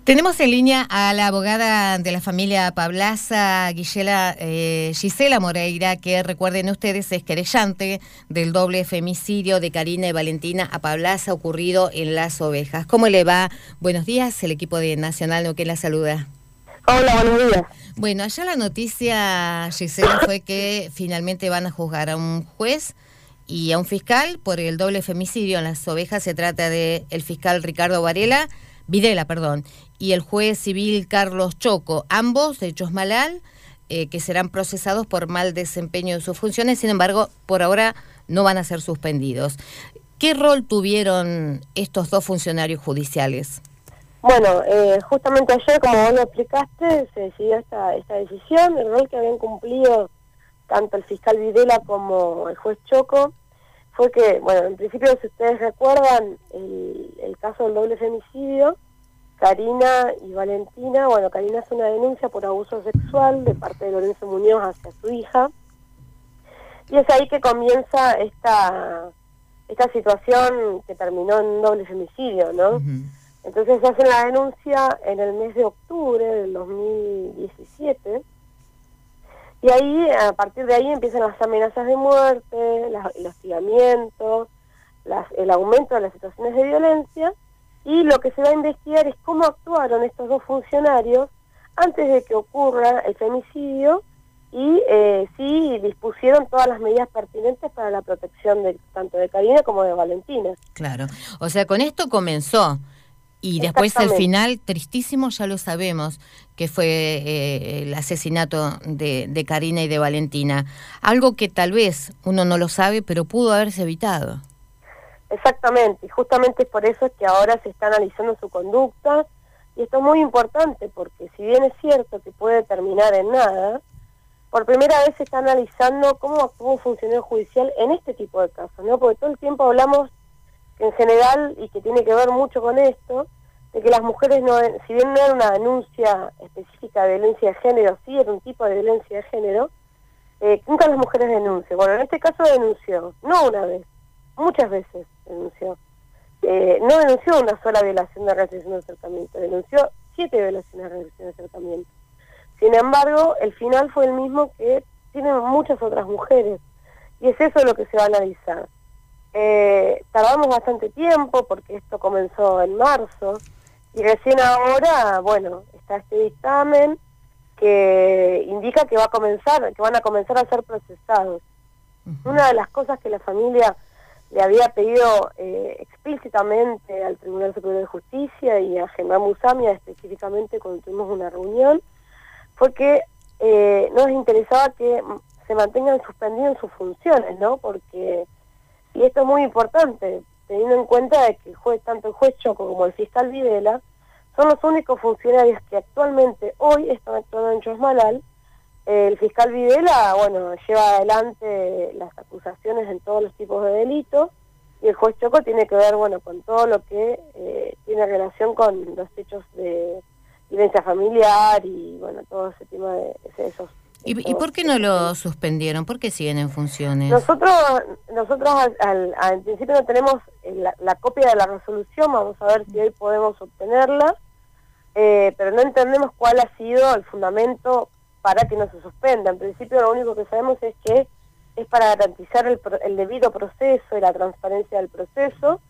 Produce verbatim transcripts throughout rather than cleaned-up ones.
Tenemos en línea a la abogada de la familia Pablaza, Gisela, eh, Gisela Moreira, que recuerden ustedes es querellante del doble femicidio de Karina y Valentina Apablaza ocurrido en Las Ovejas. ¿Cómo le va? Buenos días, el equipo de Nacional Neuquén la saluda. Hola, buenos días. Bueno, allá la noticia, Gisela, fue que finalmente van a juzgar a un juez y a un fiscal por el doble femicidio en Las Ovejas. Se trata de el fiscal Ricardo Varela, Videla, perdón, y el juez civil Carlos Choco, ambos de Chosmalal, eh, que serán procesados por mal desempeño de sus funciones. Sin embargo, por ahora no van a ser suspendidos. ¿Qué rol tuvieron estos dos funcionarios judiciales? Bueno, eh, justamente ayer, como vos lo explicaste, se decidió esta, esta decisión. El rol que habían cumplido tanto el fiscal Videla como el juez Choco fue que, bueno, en principio, si ustedes recuerdan, el, el caso del doble femicidio, Karina y Valentina, bueno, Karina hace una denuncia por abuso sexual de parte de Lorenzo Muñoz hacia su hija, y es ahí que comienza esta, esta situación que terminó en un doble femicidio, ¿no? Uh-huh. Entonces se hace la denuncia en el mes de octubre del dos mil diecisiete, y ahí, a partir de ahí, empiezan las amenazas de muerte, las, el hostigamiento, las, el aumento de las situaciones de violencia, y lo que se va a investigar es cómo actuaron estos dos funcionarios antes de que ocurra el femicidio y eh, si dispusieron todas las medidas pertinentes para la protección de tanto de Karina como de Valentina. Claro, o sea, con esto comenzó. Y después el final, tristísimo, ya lo sabemos, que fue eh, el asesinato de, de Karina y de Valentina. Algo que tal vez uno no lo sabe, pero pudo haberse evitado. Exactamente, y justamente es por eso es que ahora se está analizando su conducta, y esto es muy importante, porque si bien es cierto que puede terminar en nada, por primera vez se está analizando cómo actúa un funcionario judicial en este tipo de casos, ¿no? Porque todo el tiempo hablamos en general, y que tiene que ver mucho con esto, de que las mujeres, no, si bien no era una denuncia específica de violencia de género, sí era un tipo de violencia de género, eh, nunca las mujeres denuncian. Bueno, en este caso denunció, no una vez, muchas veces denunció. Eh, no denunció una sola violación de restricción de acercamiento, denunció siete violaciones de restricción de acercamiento. Sin embargo, el final fue el mismo que tienen muchas otras mujeres, y es eso lo que se va a analizar. Eh, tardamos bastante tiempo porque esto comenzó en marzo y recién ahora, bueno, está este dictamen que indica que va a comenzar, que van a comenzar a ser procesados. Uh-huh. Una de las cosas que la familia le había pedido eh, explícitamente al Tribunal Superior de Justicia y a Germán Musamia específicamente cuando tuvimos una reunión fue que eh, nos interesaba que se mantengan suspendidas sus funciones, ¿no? Porque y esto es muy importante, teniendo en cuenta de que el juez, tanto el juez Choco como el fiscal Videla, son los únicos funcionarios que actualmente hoy están actuando en Chosmalal. El fiscal Videla, bueno, lleva adelante las acusaciones en todos los tipos de delitos, y el juez Choco tiene que ver, bueno, con todo lo que eh, tiene relación con los hechos de violencia familiar y, bueno, todo ese tema de esos. ¿Y, ¿Y por qué no lo suspendieron? ¿Por qué siguen en funciones? Nosotros nosotros al, al, al principio no tenemos la, la copia de la resolución, vamos a ver si hoy podemos obtenerla, eh, pero no entendemos cuál ha sido el fundamento para que no se suspenda. En principio lo único que sabemos es que es para garantizar el, el debido proceso y la transparencia del proceso.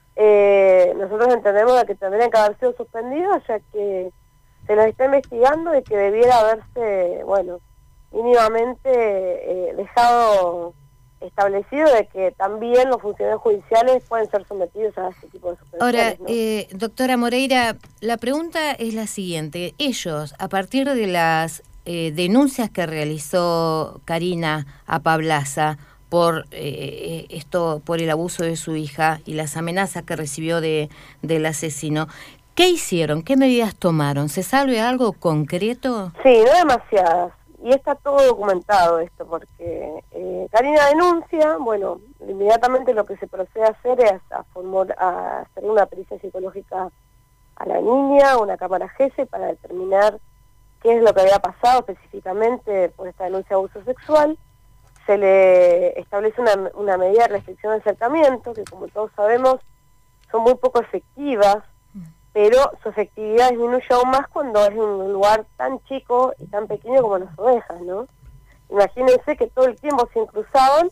Eh, nosotros entendemos que tendrían que haber sido suspendidos, ya que se los está investigando y que debiera haberse, bueno, mínimamente eh, dejado establecido de que también los funcionarios judiciales pueden ser sometidos a este tipo de suspensiones. Ahora, ¿no? eh, doctora Moreira, la pregunta es la siguiente. Ellos, a partir de las eh, denuncias que realizó Karina Apablaza por eh, esto, por el abuso de su hija y las amenazas que recibió de del asesino, ¿qué hicieron? ¿Qué medidas tomaron? ¿Se sabe algo concreto? Sí, no demasiadas. Y está todo documentado esto, porque eh, Karina denuncia, bueno, inmediatamente lo que se procede a hacer es a, formar, a hacer una pericia psicológica a la niña, una cámara G E S E para determinar qué es lo que había pasado específicamente por esta denuncia de abuso sexual. Se le establece una, una medida de restricción de acercamiento, que como todos sabemos son muy poco efectivas, pero su efectividad disminuye aún más cuando es un lugar tan chico y tan pequeño como las ovejas, ¿no? Imagínense que todo el tiempo se cruzaban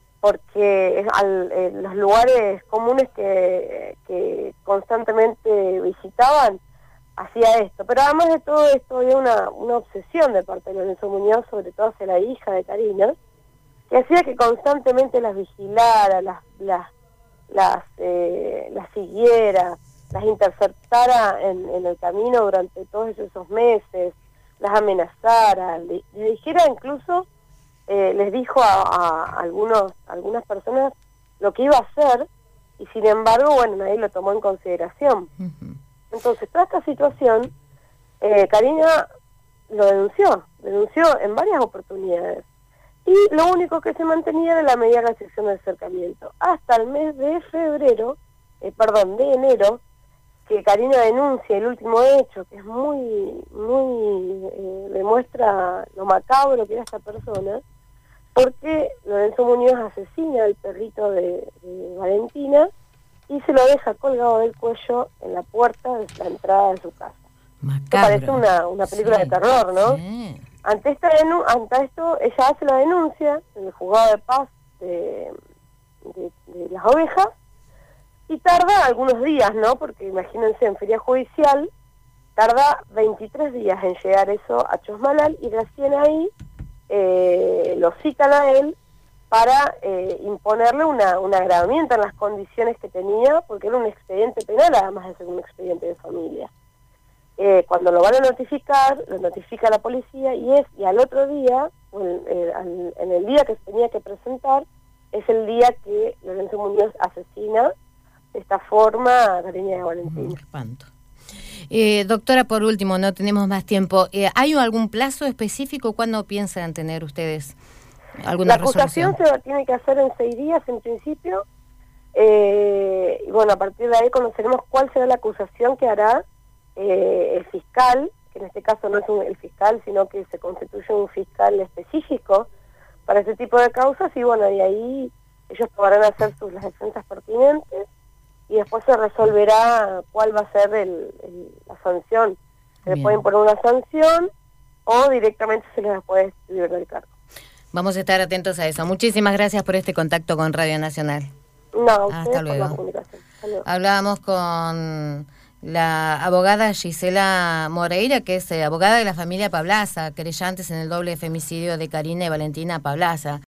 porque al, eh, los lugares comunes que, que constantemente visitaban hacía esto. Pero además de todo esto había una, una obsesión de parte de Lorenzo Muñoz, sobre todo hacia la hija de Karina, que hacía que constantemente las vigilara, las las las, eh, las siguiera, las interceptara en, en el camino durante todos esos meses, las amenazara, le, le dijera incluso, eh, les dijo a, a algunos algunas personas lo que iba a hacer, y sin embargo, bueno, nadie lo tomó en consideración. Uh-huh. Entonces, toda esta situación, eh, Karina lo denunció, denunció en varias oportunidades, y lo único que se mantenía era la medida de restricción del acercamiento. Hasta el mes de febrero, eh, perdón, de enero, que Karina denuncia el último hecho, que es muy, muy, eh, demuestra lo macabro que era esta persona, porque Lorenzo Muñoz asesina al perrito de, de Valentina y se lo deja colgado del cuello en la puerta de la entrada de su casa. Macabro. Parece una, una película sí, de terror, ¿no? Sí. Ante, esta denu ante esto, ella hace la denuncia en el juzgado de paz de, de, de las ovejas, y tarda algunos días, ¿no? Porque imagínense, en feria judicial, tarda veintitrés días en llegar eso a Chosmalal, y recién ahí eh, lo citan a él para eh, imponerle una, un agravamiento en las condiciones que tenía, porque era un expediente penal, además de ser un expediente de familia. Eh, cuando lo van a notificar, lo notifica la policía, y es y al otro día, el, el, al, en el día que se tenía que presentar, es el día que Lorenzo Muñoz asesina de esta forma a Karina de Valentina. Qué espanto. Eh, doctora, por último, no tenemos más tiempo. Eh, ¿Hay algún plazo específico? ¿Cuándo piensan tener ustedes alguna resolución? La acusación se tiene que hacer en seis días en principio, eh, y bueno, a partir de ahí conoceremos cuál será la acusación que hará eh, el fiscal, que en este caso no es un, el fiscal, sino que se constituye un fiscal específico para ese tipo de causas, y bueno, de ahí ellos podrán hacer sus las defensas pertinentes, y después se resolverá cuál va a ser el, el, la sanción. Se le puede imponer una sanción o directamente se les puede excluir del cargo. Vamos a estar atentos a eso. Muchísimas gracias por este contacto con Radio Nacional. No, hasta luego. Hasta luego. Hablábamos con la abogada Gisela Moreira, que es eh, abogada de la familia Pablaza, querellantes en el doble femicidio de Karina y Valentina Pablaza.